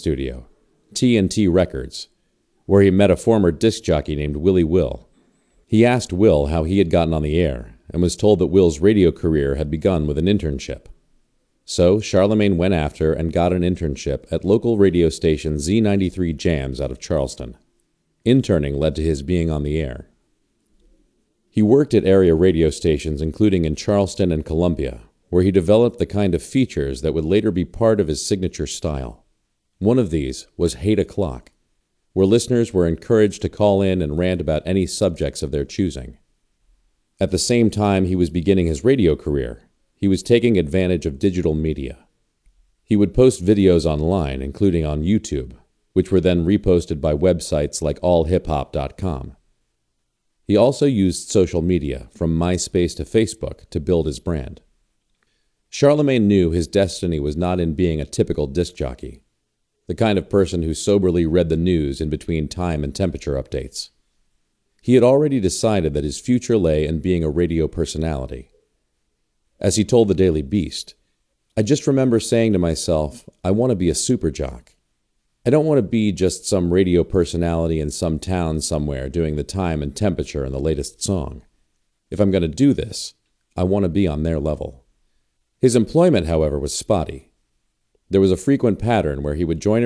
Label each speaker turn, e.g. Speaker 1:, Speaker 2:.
Speaker 1: studio, TNT Records, where he met a former disc jockey named Willie Will. He asked Will how he had gotten on the air and was told that Will's radio career had begun with an internship. So Charlemagne went after and got an internship at local radio station Z93 Jams out of Charleston. Interning led to his being on the air. He worked at area radio stations including in Charleston and Columbia, where he developed the kind of features that would later be part of his signature style. One of these was 8 O'Clock, where listeners were encouraged to call in and rant about any subjects of their choosing. At the same time he was beginning his radio career, he was taking advantage of digital media. He would post videos online, including on YouTube, which were then reposted by websites like allhiphop.com. He also used social media, from MySpace to Facebook, to build his brand. Charlemagne knew his destiny was not in being a typical disc jockey, the kind of person who soberly read the news in between time and temperature updates. He had already decided that his future lay in being a radio personality. As he told the Daily Beast, "I just remember saying to myself, I want to be a super jock. I don't want to be just some radio personality in some town somewhere doing the time and temperature and the latest song. If I'm going to do this, I want to be on their level." His employment, however, was spotty. There was a frequent pattern where he would join